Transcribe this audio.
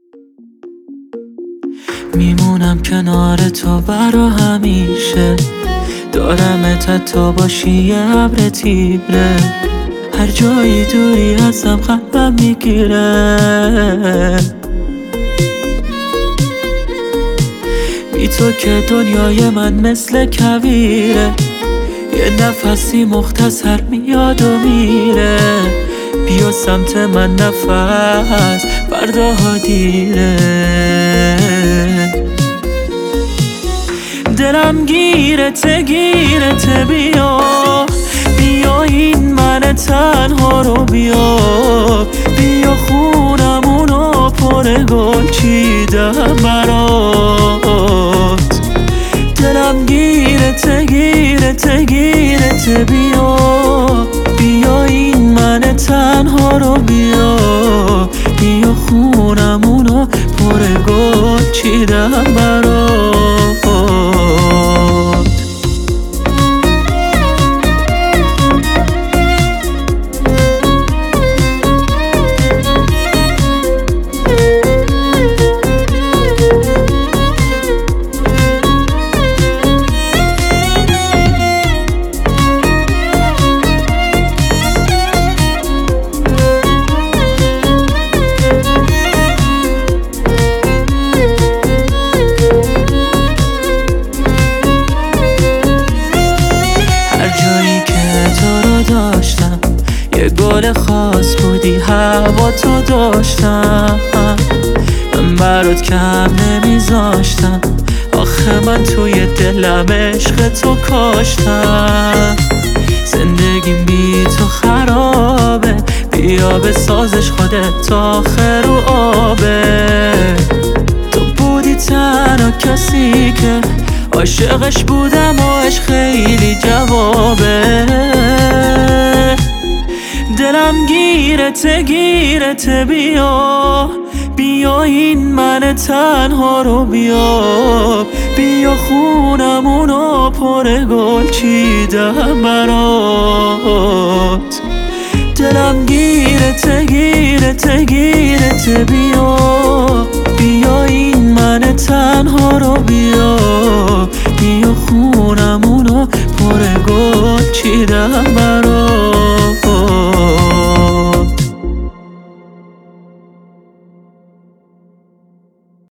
میمونم کنار تو برا همیشه، دارمت تا باشی یه ابر تیره. هر جایی دوری ازم قلبم میگیره. بی تو که دنیای من مثل کویره، یه نفسی مختصر میاد و میره. بیا سمت من نفس فرداها دیره. دلم گیرته بیا این من تنها رو بیا خونمونو پر گل چیدم برات. دلم گیرته بیا این من تنها رو بیا خونمونو پر گل چیدم برات. یه گل خاص بودی، هوا تو داشتم، من برات کم نمیذاشتم. آخه من توی دلم عشق تو کاشتم. زندگیم بی تو خرابه، بیا بسازش خودت تا آخر و آبه. تو بودی تنها کسی که عاشقش بودم و عشق خیلی جوابه. دلم گیرته بیا این من تنها رو بیا خونمونو پر گل چیدم برات. دلم گیرته بیا این من تنها رو